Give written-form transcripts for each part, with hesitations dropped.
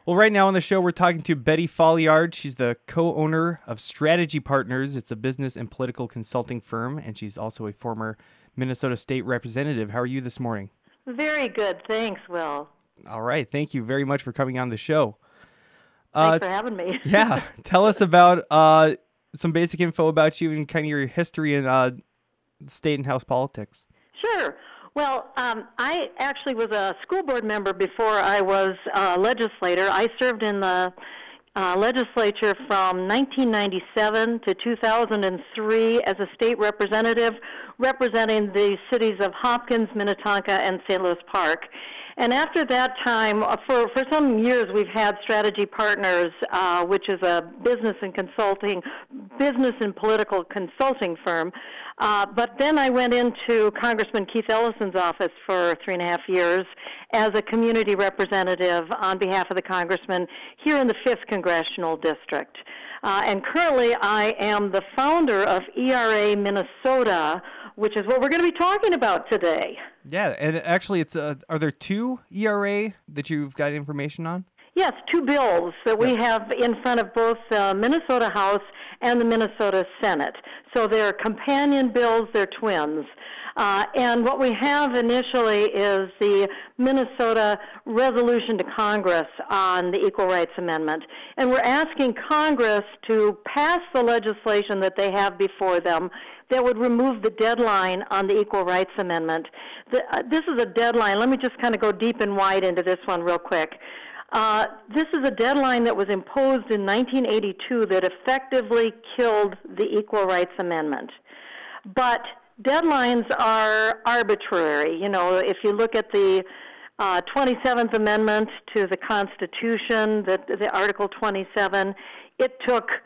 Well, right now on the show, we're talking to Betty Folliard. She's the co-owner of Strategy Partners. It's a business and political consulting firm, and she's also a former Minnesota State Representative. How are you this morning? Very good. Thanks, Will. All right. Thank you very much for coming on the show. Thanks for having me. Yeah. Tell us about some basic info about you and kind of your history in state and house politics. Sure. Well, I actually was a school board member before I was a legislator. I served in the legislature from 1997 to 2003 as a state representative representing the cities of Hopkins, Minnetonka, and St. Louis Park. And after that time, for some years, we've had Strategy Partners, which is a business and political consulting firm. But then I went into Congressman Keith Ellison's office for 3.5 years as a community representative on behalf of the congressman here in the 5th Congressional District. And currently, I am the founder of ERA Minnesota, which is what we're going to be talking about today. Yeah, and actually, it's are there 2 ERA that you've got information on? Yes, 2 bills that we have in front of both the Minnesota House and the Minnesota Senate. So they're companion bills, they're twins. And what we have initially is the Minnesota Resolution to Congress on the Equal Rights Amendment. And we're asking Congress to pass the legislation that they have before them that would remove the deadline on the Equal Rights Amendment. This is a deadline. Let me just kind of go deep and wide into this one real quick. This is a deadline that was imposed in 1982 that effectively killed the Equal Rights Amendment. But deadlines are arbitrary. You know, if you look at the 27th Amendment to the Constitution, the Article 27, it took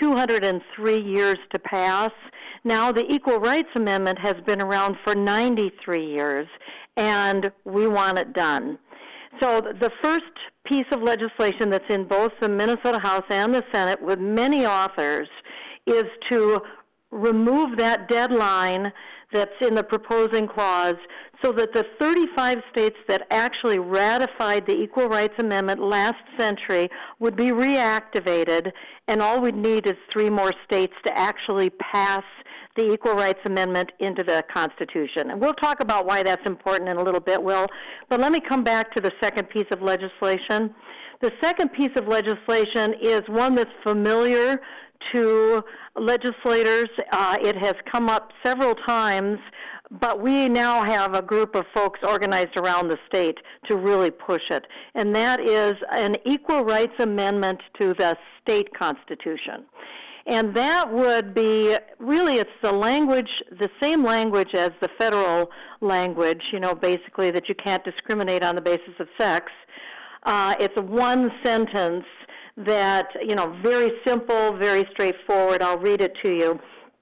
203 years to pass. Now the Equal Rights Amendment has been around for 93 years, and we want it done. So the first piece of legislation that's in both the Minnesota House and the Senate with many authors is to remove that deadline that's in the proposing clause so that the 35 states that actually ratified the Equal Rights Amendment last century would be reactivated, and all we'd need is 3 more states to actually pass the Equal Rights Amendment into the Constitution. And we'll talk about why that's important in a little bit, Will. But let me come back to the second piece of legislation. The second piece of legislation is one that's familiar to legislators. It has come up several times, but we now have a group of folks organized around the state to really push it. And that is an Equal Rights Amendment to the state constitution. And that would be, really, it's the same language as the federal language, you know, basically that you can't discriminate on the basis of sex. It's one sentence that, you know, very simple, very straightforward. I'll read it to you.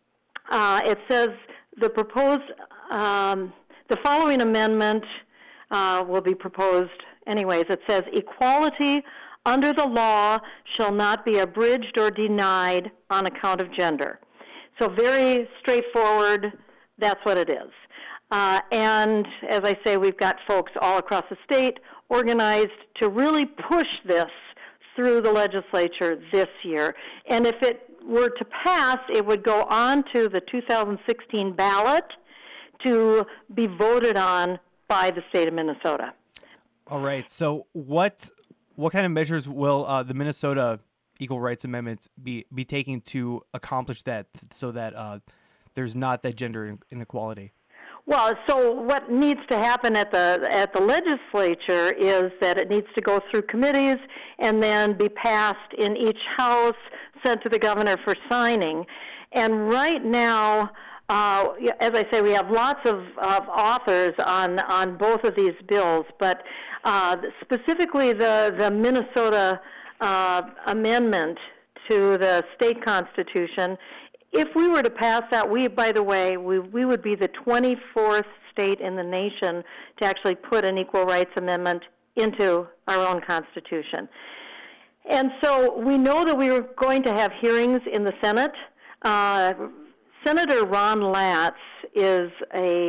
It says the following amendment will be proposed. Anyways, it says equality under the law shall not be abridged or denied on account of gender. So very straightforward, that's what it is. And as I say, we've got folks all across the state organized to really push this through the legislature this year. And if it were to pass, it would go on to the 2016 ballot to be voted on by the state of Minnesota. All right. So what kind of measures will the Minnesota Equal Rights Amendment be taking to accomplish that, so that there's not that gender inequality? Well, so what needs to happen at the legislature is that it needs to go through committees and then be passed in each house, sent to the governor for signing. And right now, as I say, we have lots of authors on both of these bills, but specifically the Minnesota amendment to the state constitution, if we were to pass that, we would be the 24th state in the nation to actually put an equal rights amendment into our own constitution. And so we know that we were going to have hearings in the Senate. Senator Ron Latz is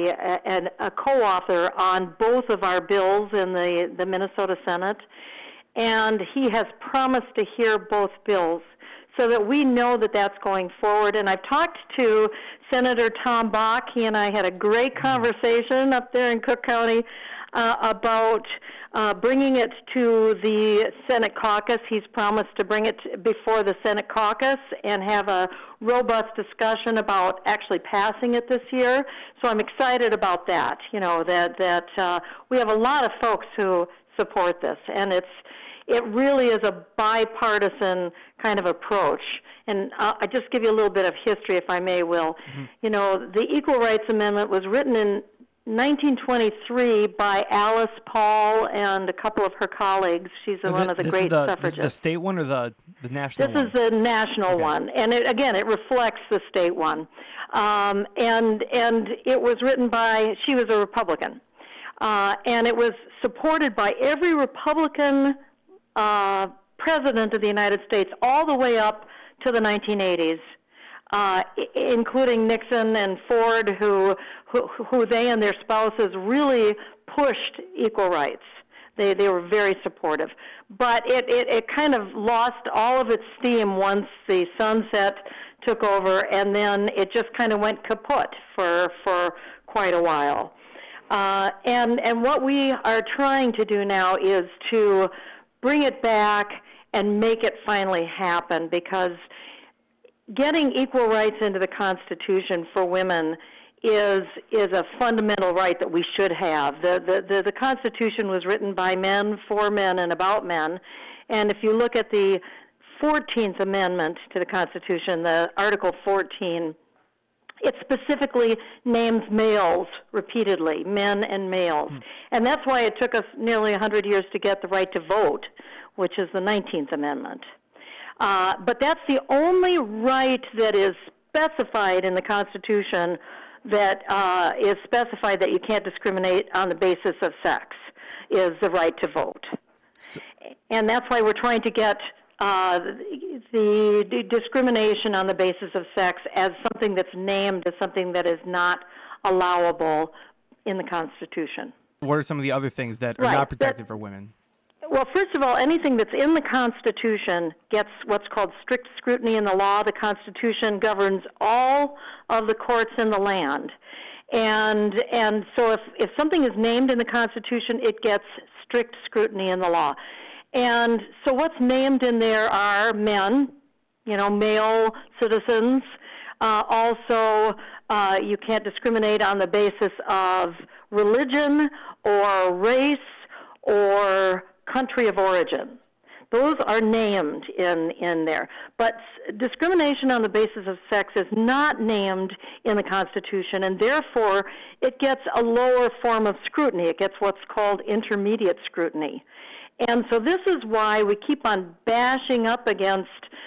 a co-author on both of our bills in the Minnesota Senate. and he has promised to hear both bills so that we know that that's going forward. And I've talked to Senator Tom Bach. He and I had a great conversation up there in Cook County about bringing it to the Senate caucus. He's promised to bring it before the Senate caucus and have a robust discussion about actually passing it this year. So I'm excited about that. You know, that we have a lot of folks who support this, and it really is a bipartisan kind of approach. And I'll just give you a little bit of history, if I may, Will. Mm-hmm. You know, the Equal Rights Amendment was written in 1923 by Alice Paul and a couple of her colleagues. She's one of the great suffragists. This is the state one or the national one? This is the national one. And it reflects the state one. And it was written by, she was a Republican. And it was supported by every Republican president of the United States all the way up to the 1980s, including Nixon and Ford, who they and their spouses really pushed equal rights. They were very supportive. But it kind of lost all of its steam once the sunset took over, and then it just kind of went kaput for quite a while. And what we are trying to do now is to bring it back and make it finally happen, because getting equal rights into the Constitution for women is a fundamental right that we should have. The Constitution was written by men, for men, and about men. And if you look at the 14th Amendment to the Constitution, the Article 14, it specifically names males repeatedly, men and males. And that's why it took us nearly 100 years to get the right to vote, which is the 19th Amendment. But that's the only right that is specified in the Constitution that is specified that you can't discriminate on the basis of sex, is the right to vote. And that's why we're trying to get the discrimination on the basis of sex as something that's named as something that is not allowable in the Constitution. What are some of the other things that are not protected for women? Well, first of all, anything that's in the Constitution gets what's called strict scrutiny in the law. The Constitution governs all of the courts in the land. And so if something is named in the Constitution, it gets strict scrutiny in the law. And so what's named in there are men, male citizens. Also, you can't discriminate on the basis of religion or race or country of origin. Those are named in there. But discrimination on the basis of sex is not named in the Constitution, and therefore it gets a lower form of scrutiny. It gets what's called intermediate scrutiny. And so this is why we keep on bashing up against,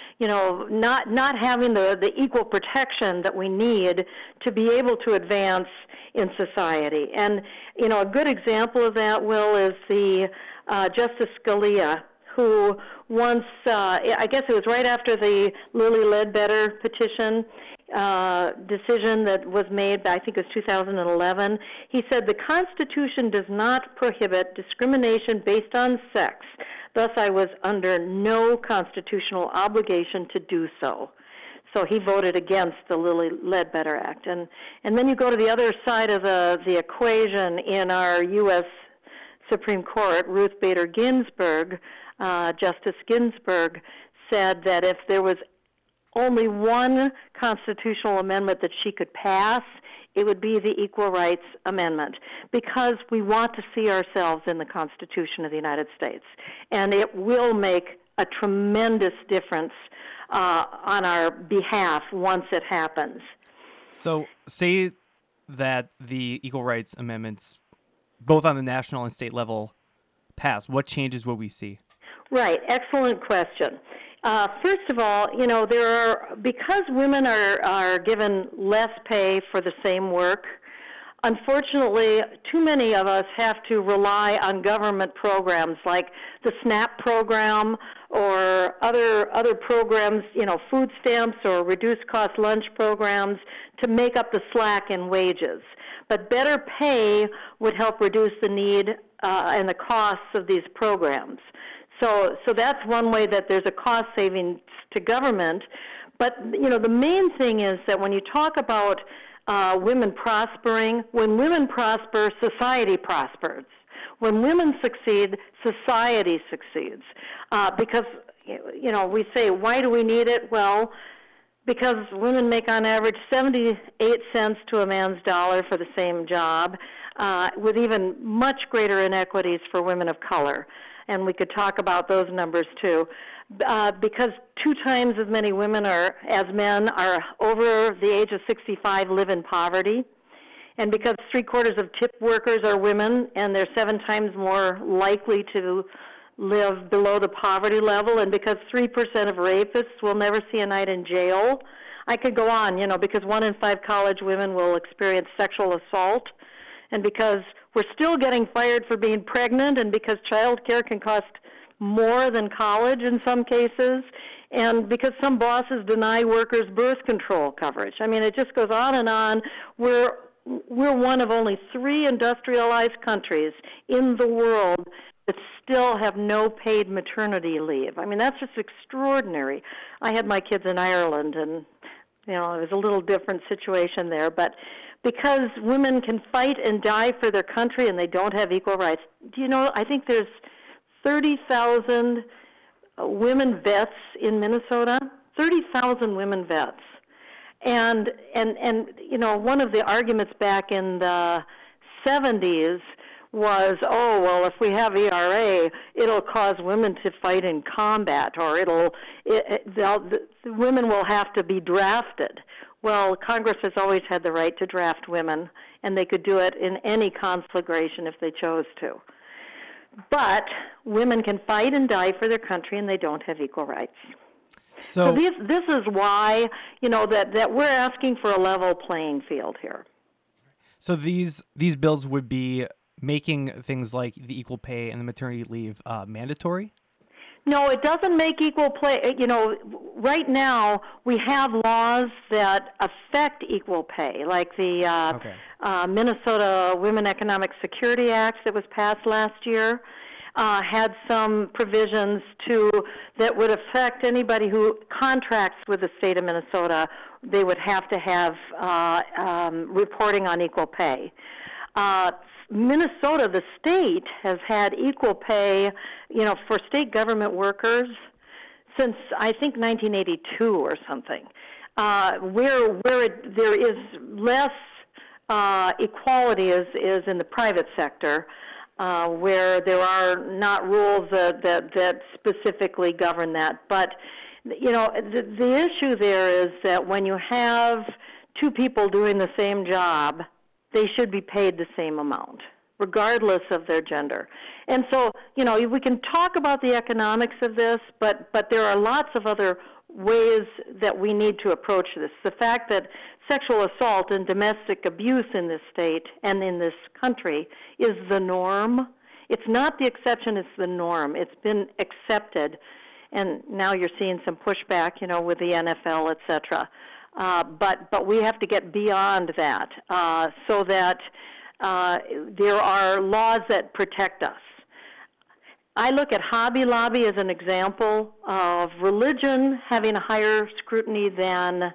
not having the equal protection that we need to be able to advance in society. And, a good example of that, Will, is the Justice Scalia, who once, I guess it was right after the Lilly Ledbetter petition decision that was made, I think it was 2011, he said, "The Constitution does not prohibit discrimination based on sex. Thus, I was under no constitutional obligation to do so." So he voted against the Lilly Ledbetter Act. And then you go to the other side of the equation in our U.S. Supreme Court. Ruth Bader Ginsburg, Justice Ginsburg, said that if there was only one constitutional amendment that she could pass, it would be the Equal Rights Amendment, because we want to see ourselves in the Constitution of the United States. And it will make a tremendous difference on our behalf once it happens. So say that the Equal Rights Amendments, both on the national and state level, pass. What changes will we see? Right. Excellent question. First of all, because women are given less pay for the same work, unfortunately, too many of us have to rely on government programs like the SNAP program or other programs, food stamps or reduced cost lunch programs to make up the slack in wages. But better pay would help reduce the need and the costs of these programs. So that's one way that there's a cost savings to government. But, the main thing is that when you talk about women prospering, when women prosper, society prospers. When women succeed, society succeeds. Because, we say, why do we need it? Well, because women make on average 78 cents to a man's dollar for the same job, with even much greater inequities for women of color. And we could talk about those numbers too. Because 2 times as many women as men are over the age of 65 live in poverty. And because 3/4 of tip workers are women, and they're 7 times more likely to live below the poverty level, and because 3% of rapists will never see a night in jail. I could go on, because 1 in 5 college women will experience sexual assault, and because we're still getting fired for being pregnant, and because child care can cost more than college in some cases, and because some bosses deny workers birth control coverage. I mean, it just goes on and on. We're one of only 3 industrialized countries in the world that still have no paid maternity leave. I mean, that's just extraordinary. I had my kids in Ireland, and, it was a little different situation there. But because women can fight and die for their country and they don't have equal rights, I think there's 30,000 women vets in Minnesota, 30,000 women vets. And one of the arguments back in the 70s was, if we have ERA, it'll cause women to fight in combat, or the women will have to be drafted. Well, Congress has always had the right to draft women, and they could do it in any conflagration if they chose to. But women can fight and die for their country, and they don't have equal rights. So this is why, that we're asking for a level playing field here. So these bills would be making things like the equal pay and the maternity leave mandatory? No, it doesn't make equal pay. Right now we have laws that affect equal pay, like the Minnesota Women Economic Security Act that was passed last year. Had some provisions that would affect anybody who contracts with the state of Minnesota. They would have to have reporting on equal pay. Minnesota, the state, has had equal pay, for state government workers since I think 1982 or something. Where there is less equality is in the private sector. Where there are not rules that specifically govern that. But, the issue there is that when you have 2 people doing the same job, they should be paid the same amount, regardless of their gender. And so, we can talk about the economics of this, but there are lots of other ways that we need to approach this. The fact that sexual assault and domestic abuse in this state and in this country is the norm. It's not the exception, it's the norm. It's been accepted, and now you're seeing some pushback, with the NFL, et cetera. But we have to get beyond that so that there are laws that protect us. I look at Hobby Lobby as an example of religion having a higher scrutiny than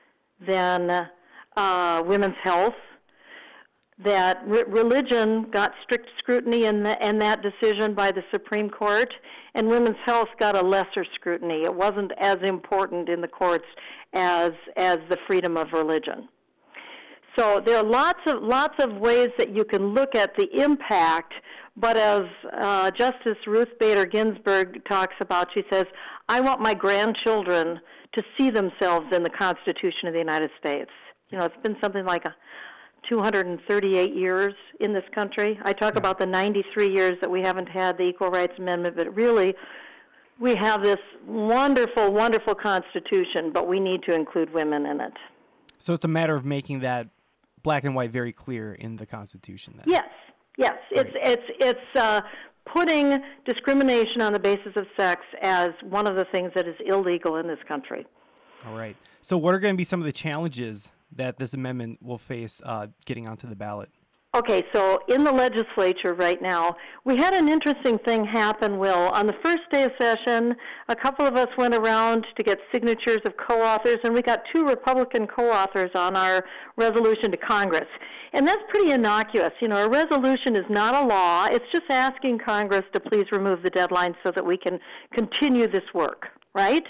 women's health. That religion got strict scrutiny in that decision by the Supreme Court, and women's health got a lesser scrutiny. It wasn't as important in the courts as the freedom of religion. So there are lots of ways that you can look at the impact. But as Justice Ruth Bader Ginsburg talks about, she says, "I want my grandchildren to see themselves in the Constitution of the United States." It's been something like 238 years in this country. I talk about the 93 years that we haven't had the Equal Rights Amendment, but really we have this wonderful, wonderful Constitution, but we need to include women in it. So it's a matter of making that black and white very clear in the Constitution then. Yes. Right. It's putting discrimination on the basis of sex as one of the things that is illegal in this country. All right. So what are going to be some of the challenges that this amendment will face getting onto the ballot? Okay, so in the legislature right now, we had an interesting thing happen, Will. On the first day of session, a couple of us went around to get signatures of co-authors, and we got 2 Republican co-authors on our resolution to Congress. And that's pretty innocuous. You know, a resolution is not a law. It's just asking Congress to please remove the deadline so that we can continue this work, right?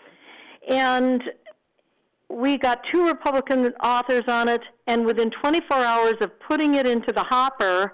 And we got 2 Republican authors on it, and within 24 hours of putting it into the hopper,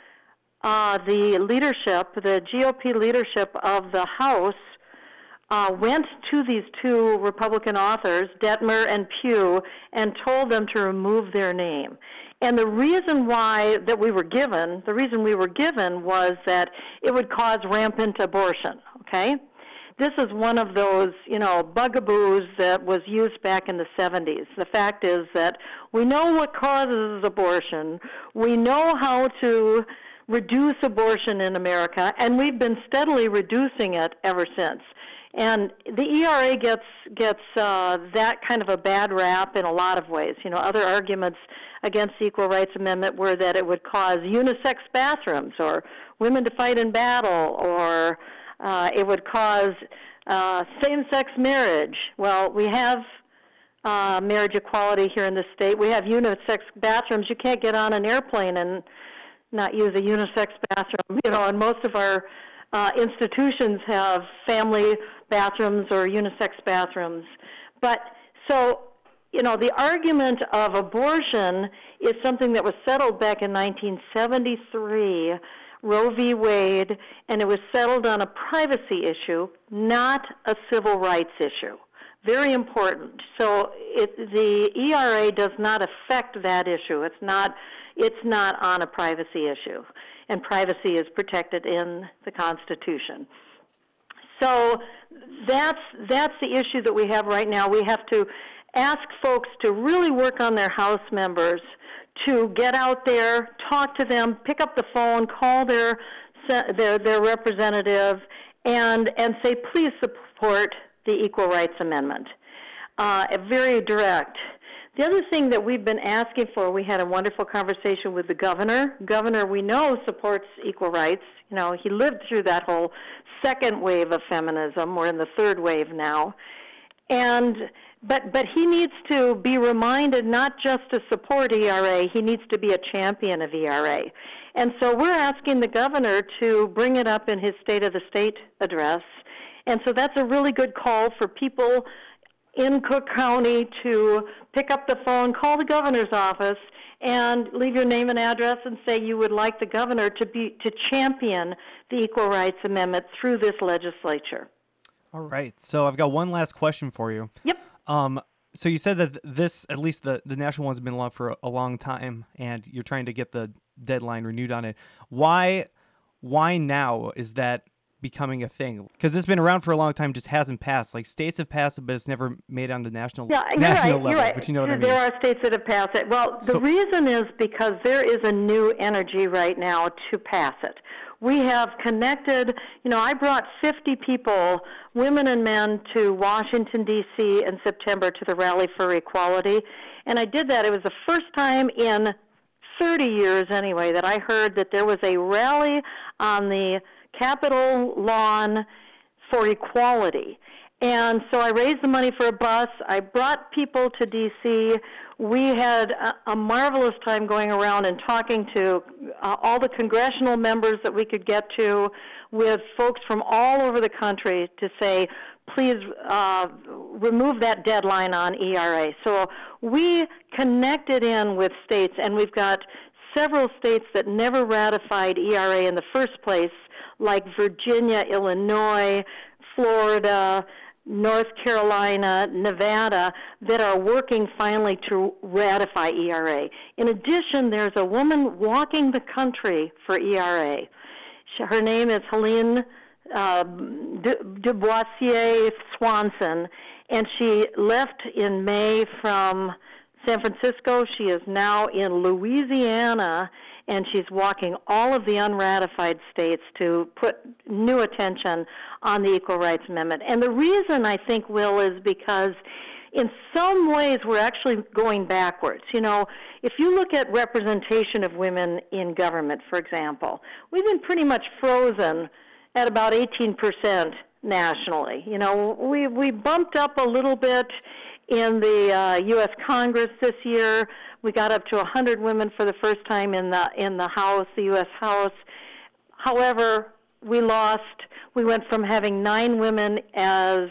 the leadership, the GOP leadership of the House, went to these 2 Republican authors, Detmer and Pugh, and told them to remove their name. And the reason we were given was that it would cause rampant abortion, okay? This is one of those, bugaboos that was used back in the 70s. The fact is that we know what causes abortion. We know how to reduce abortion in America, and we've been steadily reducing it ever since. And the ERA gets that kind of a bad rap in a lot of ways. Other arguments against the Equal Rights Amendment were that it would cause unisex bathrooms or women to fight in battle, or it would cause same-sex marriage. Well, we have marriage equality here in the state. We have unisex bathrooms. You can't get on an airplane and not use a unisex bathroom. And most of our institutions have family bathrooms or unisex bathrooms. But so, the argument of abortion is something that was settled back in 1973, Roe v. Wade, and it was settled on a privacy issue, not a civil rights issue. Very important. So the ERA does not affect that issue. It's not on a privacy issue, and privacy is protected in the Constitution. So that's the issue that we have right now. We have to ask folks to really work on their House members, to get out there, talk to them, pick up the phone, call their representative, and say, please support the Equal Rights Amendment. Very direct. The other thing that we've been asking for, we had a wonderful conversation with the governor. Governor, we know, supports equal rights. He lived through that whole second wave of feminism. We're in the third wave now. But he needs to be reminded not just to support ERA, he needs to be a champion of ERA. And so we're asking the governor to bring it up in his State of the State address. And so that's a really good call for people in Cook County to pick up the phone, call the governor's office, and leave your name and address and say you would like the governor to champion the Equal Rights Amendment through this legislature. All right. So I've got one last question for you. Yep. So you said that this, at least the national one's been along for a long time, and you're trying to get the deadline renewed on it. Why now is that becoming a thing? Because it's been around for a long time, just hasn't passed. Like, states have passed it, but it's never made on the national level. You're right. But you know what I mean? There are states that have passed it. Well, the reason is because there is a new energy right now to pass it. We have connected, I brought 50 people, women and men, to Washington, D.C. in September to the Rally for Equality. And I did that. It was the first time in 30 years, anyway, that I heard that there was a rally on the Capitol lawn for equality. And so I raised the money for a bus. I brought people to D.C. We had a marvelous time going around and talking to all the congressional members that we could get to, with folks from all over the country to say, please remove that deadline on ERA. So we connected in with states, and we've got several states that never ratified ERA in the first place, like Virginia, Illinois, Florida, North Carolina, Nevada, that are working finally to ratify ERA. In addition, there's a woman walking the country for ERA. Her name is Helene Duboisier Swanson, and she left in May from San Francisco. She is now in Louisiana, and she's walking all of the unratified states to put new attention on the Equal Rights Amendment. And the reason, I think, Will, is because in some ways we're actually going backwards. You know, if you look at representation of women in government, for example, we've been pretty much frozen at about 18% nationally. You know, we bumped up a little bit in the U.S. Congress this year. We got up to 100 women for the first time in the House, the U.S. House. However, we lost. We went from having 9 women as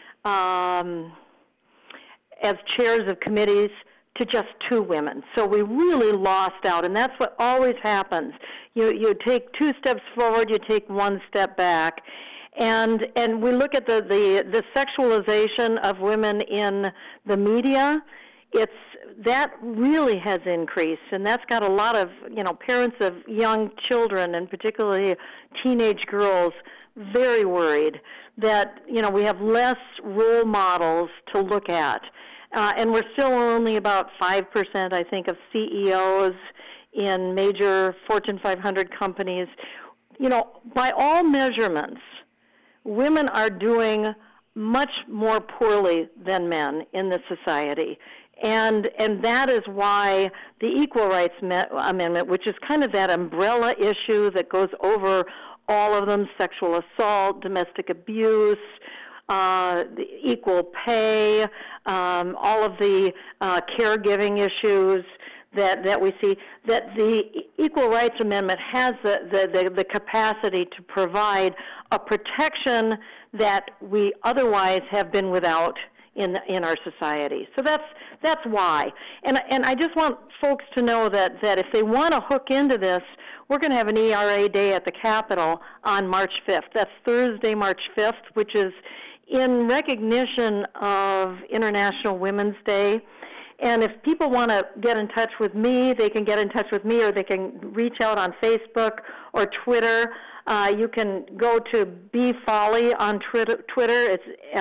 chairs of committees to just 2 women. So we really lost out, and that's what always happens. You take 2 steps forward, you take 1 step back. And we look at the sexualization of women in the media. That really has increased, and that's got a lot of, you know, parents of young children, and particularly teenage girls, very worried that, you know, we have less role models to look at. And we're still only about 5%, I think, of CEOs in major Fortune 500 companies. You know, by all measurements, women are doing much more poorly than men in this society. And that is why the Equal Rights Amendment, which is kind of that umbrella issue that goes over all of them, sexual assault, domestic abuse, the equal pay, all of the caregiving issues that we see, that the Equal Rights Amendment has the capacity to provide a protection that we otherwise have been without in our society. So that's why. And I just want folks to know that if they want to hook into this, we're going to have an ERA Day at the Capitol on March 5th. That's Thursday, March 5th, which is in recognition of International Women's Day. And if people want to get in touch with me, they can get in touch with me, or they can reach out on Facebook or Twitter. You can go to B Folly on Twitter. It's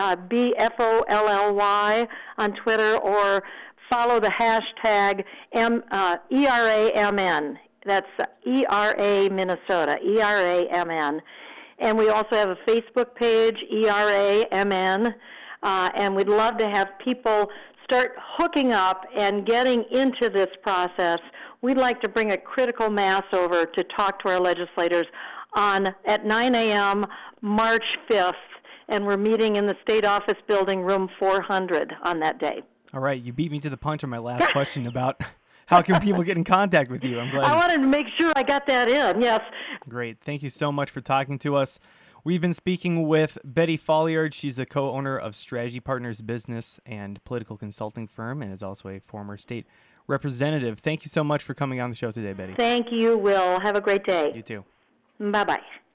BFOLLY on Twitter, or follow the hashtag ERAMN. That's ERA Minnesota, ERAMN. And we also have a Facebook page, ERAMN, and we'd love to have people start hooking up and getting into this process. We'd like to bring a critical mass over to talk to our legislators at 9 a.m. March 5th, and we're meeting in the State Office Building, room 400 on that day. All right, you beat me to the punch on my last question about how can people get in contact with you. I'm glad. I wanted to make sure I got that in, yes. Great. Thank you so much for talking to us. We've been speaking with Betty Folliard. She's the co-owner of Strategy Partners business and political consulting firm, and is also a former state representative. Thank you so much for coming on the show today, Betty. Thank you, Will. Have a great day. You too. Bye-bye.